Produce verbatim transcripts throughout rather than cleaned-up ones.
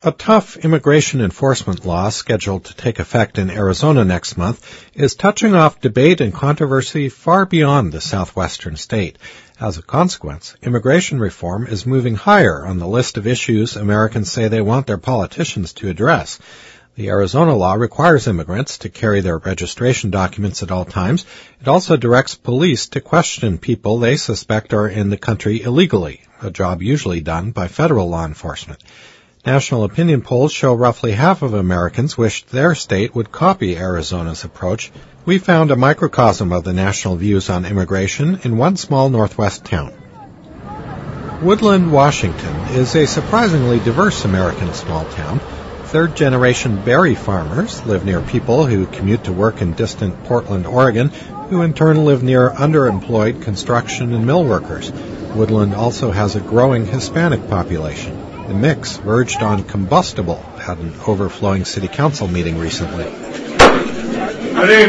A tough immigration enforcement law scheduled to take effect in Arizona next month is touching off debate and controversy far beyond the southwestern state. As a consequence, immigration reform is moving higher on the list of issues Americans say they want their politicians to address. The Arizona law requires immigrants to carry their registration documents at all times. It also directs police to question people they suspect are in the country illegally, a job usually done by federal law enforcement. National opinion polls show roughly half of Americans wished their state would copy Arizona's approach. We found a microcosm of the national views on immigration in one small northwest town. Woodland, Washington is a surprisingly diverse American small town. Third-generation berry farmers live near people who commute to work in distant Portland, Oregon, who in turn live near underemployed construction and mill workers. Woodland also has a growing Hispanic population. The mix verged on combustible at an overflowing city council meeting recently. Good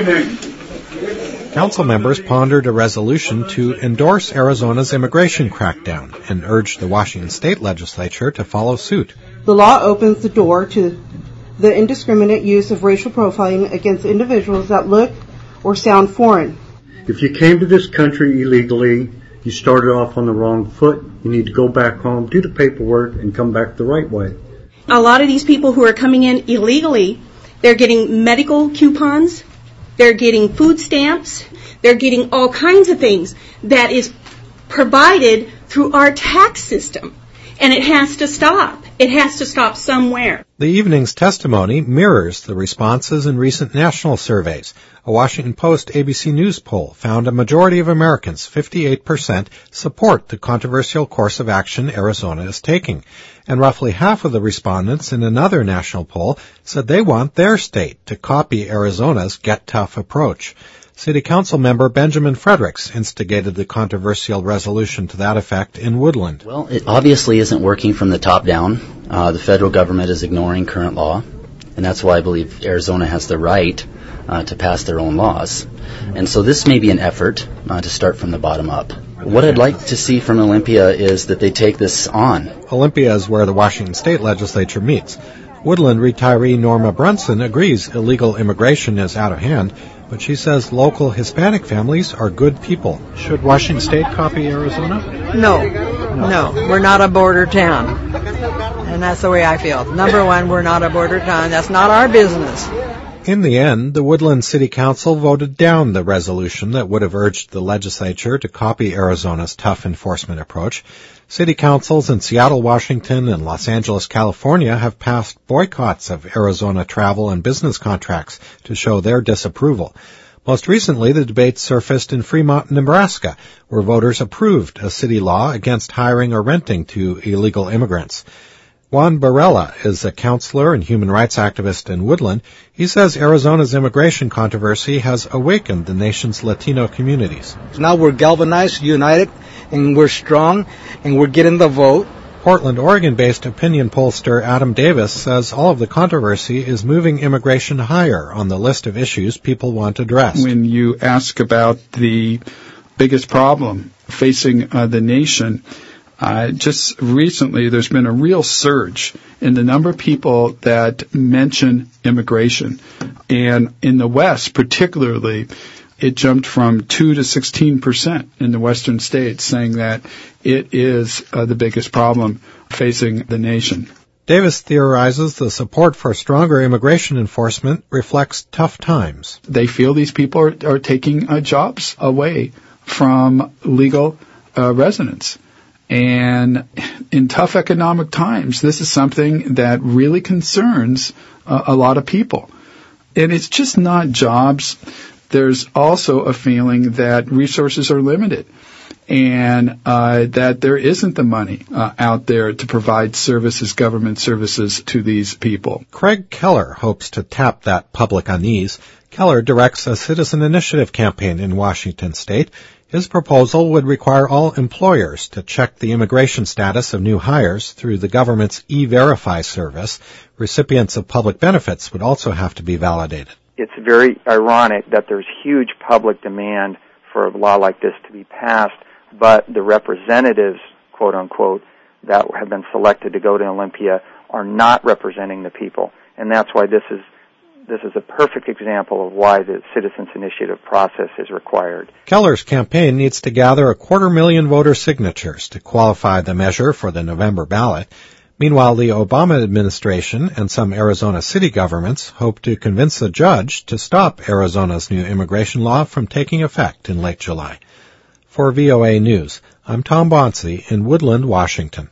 evening. Council members pondered a resolution to endorse Arizona's immigration crackdown and urged the Washington state legislature to follow suit. The law opens the door to the indiscriminate use of racial profiling against individuals that look or sound foreign. If you came to this country illegally, you started off on the wrong foot. You need to go back home, do the paperwork, and come back the right way. A lot of these people who are coming in illegally, they're getting medical coupons, they're getting food stamps, they're getting all kinds of things that is provided through our tax system. And it has to stop. It has to stop somewhere. The evening's testimony mirrors the responses in recent national surveys. A Washington Post A B C News poll found a majority of Americans, fifty-eight percent, support the controversial course of action Arizona is taking. And roughly half of the respondents in another national poll said they want their state to copy Arizona's Get Tough approach. City Council member Benjamin Fredericks instigated the controversial resolution to that effect in Woodland. Well, it obviously isn't working from the top down. Uh, the federal government is ignoring current law, and that's why I believe Arizona has the right uh, to pass their own laws. And so this may be an effort uh, to start from the bottom up. What I'd like to see from Olympia is that they take this on. Olympia is where the Washington state legislature meets. Woodland retiree Norma Brunson agrees illegal immigration is out of hand, but she says local Hispanic families are good people. Should Washington state copy Arizona? No, no, we're not a border town. And that's the way I feel. Number one, we're not a border town. That's not our business. In the end, the Woodland City Council voted down the resolution that would have urged the legislature to copy Arizona's tough enforcement approach. City councils in Seattle, Washington, and Los Angeles, California have passed boycotts of Arizona travel and business contracts to show their disapproval. Most recently, the debate surfaced in Fremont, Nebraska, where voters approved a city law against hiring or renting to illegal immigrants. Juan Barella is a counselor and human rights activist in Woodland. He says Arizona's immigration controversy has awakened the nation's Latino communities. Now we're galvanized, united, and we're strong, and we're getting the vote. Portland, Oregon-based opinion pollster Adam Davis says all of the controversy is moving immigration higher on the list of issues people want addressed. When you ask about the biggest problem facing uh, the nation, Uh, just recently, there's been a real surge in the number of people that mention immigration. And in the West, particularly, it jumped from two to sixteen percent in the western states, saying that it is uh, the biggest problem facing the nation. Davis theorizes the support for stronger immigration enforcement reflects tough times. They feel these people are, are taking uh, jobs away from legal uh, residents. And in tough economic times, this is something that really concerns uh, a lot of people. And it's just not jobs. There's also a feeling that resources are limited and uh, that there isn't the money uh, out there to provide services, government services to these people. Craig Keller hopes to tap that public unease. Keller directs a citizen initiative campaign in Washington state. His proposal would require all employers to check the immigration status of new hires through the government's E-Verify service. Recipients of public benefits would also have to be validated. It's very ironic that there's huge public demand for a law like this to be passed, but the representatives, quote unquote, that have been selected to go to Olympia are not representing the people. And that's why this is this is a perfect example of why the citizens initiative process is required. Keller's campaign needs to gather a quarter million voter signatures to qualify the measure for the November ballot. Meanwhile, the Obama administration and some Arizona city governments hope to convince the judge to stop Arizona's new immigration law from taking effect in late July. For V O A News, I'm Tom Bonsi in Woodland, Washington.